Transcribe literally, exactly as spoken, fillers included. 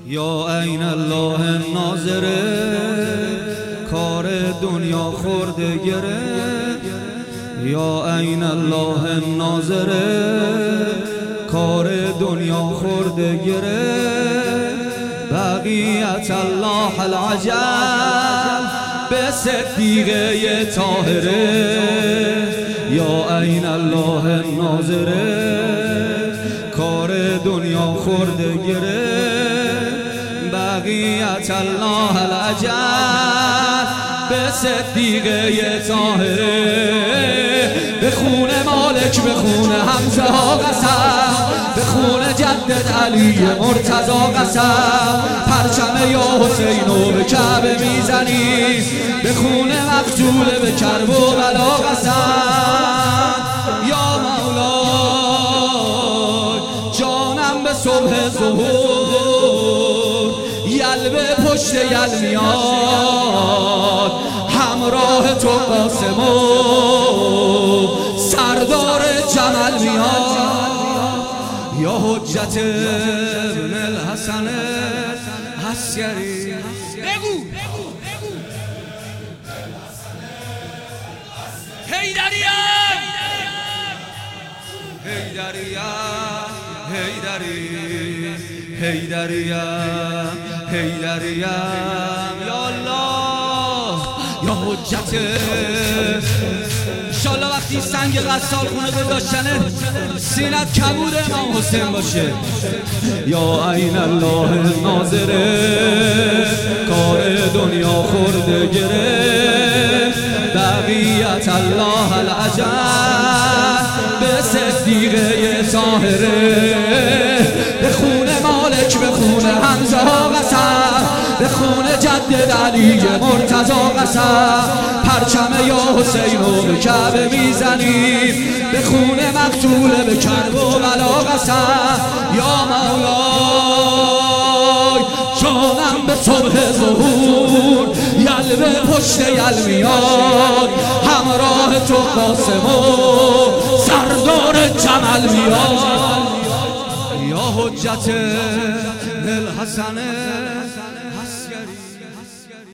یا عین الله ناظره کار دنیا خورده گره یا عین الله ناظره کار دنیا خورده گره بقیت الله العجل به صدیقه طاهره یا عین الله ناظره کار دنیا خورده گره بقیت الله العجل به صدیقه طاهره به خون مالک به خون حمزه ها قسم به خون جدد علی مرتضی قسم پرچم یا حسینو به کعبه میزنی به خون مقتول به کرب و بلا قسم یا مولا جانم به صبح ظهور یل به پشت یل میاد همراه تو قاسم و سردار جمل میاد یا حجت ابن الحسن عسکری بگو حیدریم حیدریم حیدری حیدریم حیدریم یا الله یا حجت انشالله وقتی سنگ غسال خونه گذاشتنه سینت کبود امام حسین باشه یا عین الله ناظره کار دنیا خورده گره بقیت الله العجل به صدیقه طاهره به خون مالک به خون حمزه ها قسم به خون جدد علی مرتضی قسم پرچم یا حسینو به کعبه میزنیم به خون مقتول به کرب و بلا قسم یا مولای جانم به صبح ظهور یل به پشت یل میاد همراه تو قاسم و سردار جمل میاد یا حجت الحسن